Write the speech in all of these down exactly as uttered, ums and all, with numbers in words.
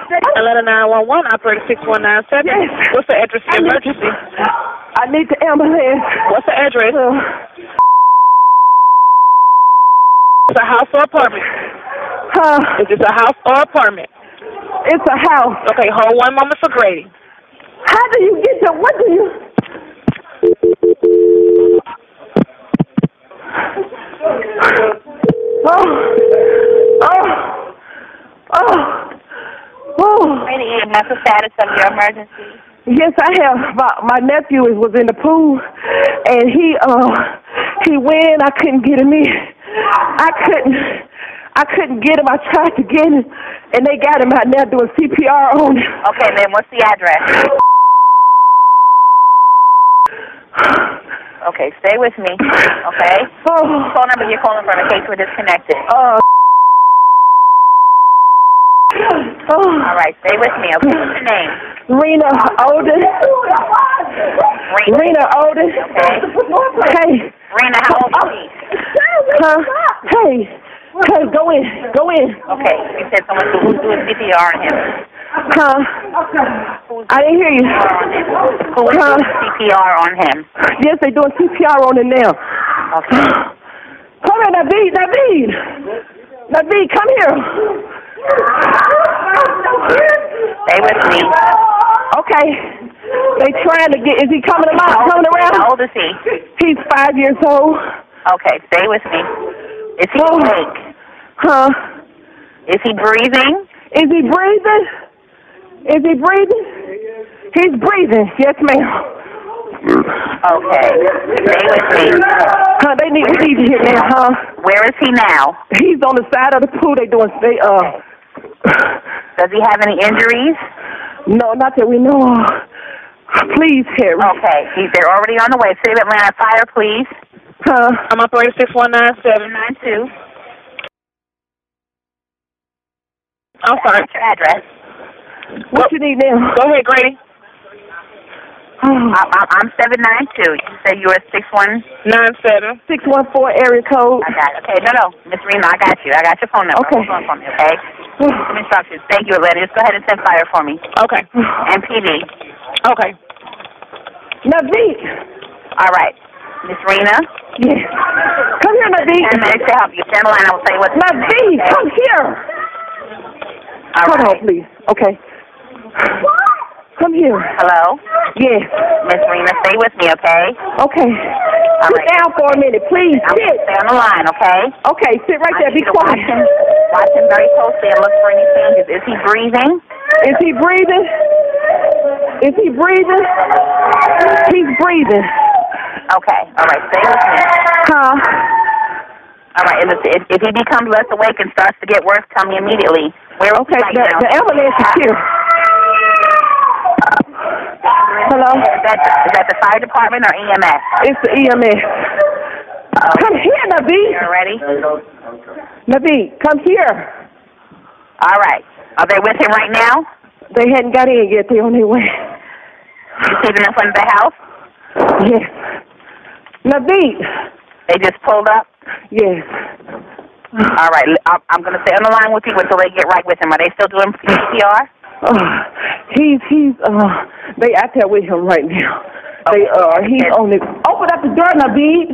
Atlanta nine one one, operator six one nine seven. Yes. What's the address of the emergency? I need the ambulance. What's the address? Uh, It's a house or apartment? huh? Is it a house or apartment? It's a house. Okay, hold one moment for Grady. How do you get to, what do you? Oh, oh, oh, oh. Grady, what's the status of your emergency? Yes, I have. My, my nephew was in the pool, and he, uh, he went. I couldn't get him in. I couldn't, I couldn't get him. I tried to get him, and they got him out there doing C P R on him. Okay, then what's the address? Okay, stay with me. Okay. Oh. Phone number you're calling from in case we're disconnected. Uh, oh. All right, stay with me. Okay, what's your name? Rena Oden. Rena. Rena Oden. Okay. Hey. Rena, how old are you? Huh? Hey. Hey, go in. Go in. Okay, you said someone who's doing C P R on him. Huh? I didn't hear you. Who is Huh? doing C P R on him? Yes, they're doing C P R on him now. Okay. Come here, Naveed. Naveed. Naveed, come here. Stay with me. Okay. They trying to get, is he coming about, coming around? How old is he? He's five years old. Okay, stay with me. Is he Oh. awake? Huh? Is he breathing? Is he breathing? Is he breathing? He's breathing. Yes, ma'am. Okay. Stay with me. Huh, they need, we need to hear now, huh? Where is he now? He's on the side of the pool. They doing, they, uh... Does he have any injuries? No, not that we know of. Please, Harry. Okay. He's, they're already on the way. City of Atlanta Fire, please. Huh? I'm operator six one nine seven. nine two. I'm sorry. What's your address? What you need now? Go ahead, Grady. Oh. I, I, I'm seven nine two. You said you were six one? nine seven. six one four area code. I got it. Okay, no, no. Miss Rena, I got you. I got your phone number. Okay. Hold on for me, okay? Some instructions. Thank you, Atlanta. Just go ahead and send fire for me. Okay. And P D. Okay. Naveed. All right. Miss Rena? Yes. Come here, Naveed. Ten minutes to help you. Stand line. I will tell you what's Naveed, come here. All Hold right. on, please. Okay. Come here. Hello? Yes. Miss Rena, stay with me, okay? Okay. All Sit right. down for a minute, please. I'm going Sit. to stay on the line, okay? Okay, sit right there. I Be need you to watch quiet. him, watch him very closely and look for any changes. Is he breathing? Is he breathing? Is he breathing? He's breathing. Okay. All right. Stay with me. Huh? All right. If, if, if he becomes less awake and starts to get worse, tell me immediately. Where is Okay, he right the, now? the ambulance is here. Hello? Is that, is that the fire department or E M S? It's the E M S. Come here, Naveed. You ready? Naveed, come here. All right. Are they with him right now? They hadn't got in yet. They're on their way. You see them in front of the house? Yes. Naveed. They just pulled up? Yes. All right. I'm, I'm going to stay on the line with you until they get right with him. Are they still doing C P R? Uh, he's, he's, uh, they out there with him right now. They, uh, he's on the, open up the door, Naveed.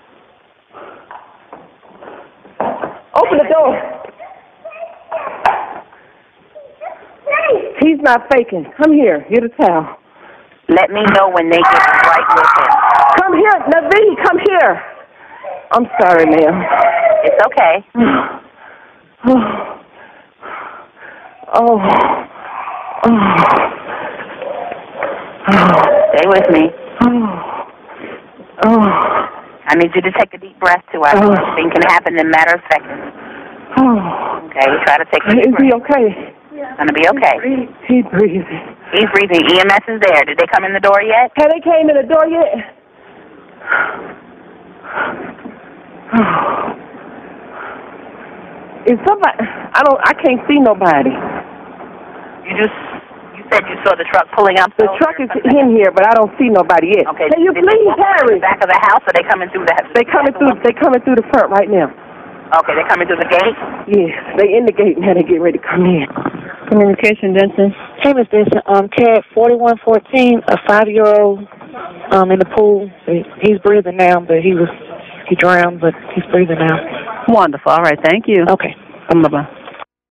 Open the door. He's not faking. Come here. Get a towel. Let me know when they get right with him. Come here, Naveed, come here. I'm sorry, ma'am. It's okay. Oh. Oh. Oh. Stay with me. Oh. Oh. I need you to take a deep breath, too. I Oh. Things can happen in a matter of seconds. Oh. Okay, you try to take a deep Is breath. he okay? It's going to be okay. He's breathing. He's breathing. E M S is there. Did they come in the door yet? Have they came in the door yet? Is somebody? I don't. I can't see nobody. You just, you said you saw the truck pulling up. The truck is in here, but I don't see nobody yet. Okay. Can you Did they please walk around hurry? the back of the house, or they coming through the? They coming through. They coming through the front right now. Okay, they're coming through the gate. Yes, they in the gate now. They get ready to come in. Communication, Denton. Hey, Miss Denson. Um, cat forty-one fourteen, a five-year-old, um, in the pool. He's breathing now, but he was he drowned, but he's breathing now. Wonderful. All right. Thank you. Okay. Bye bye.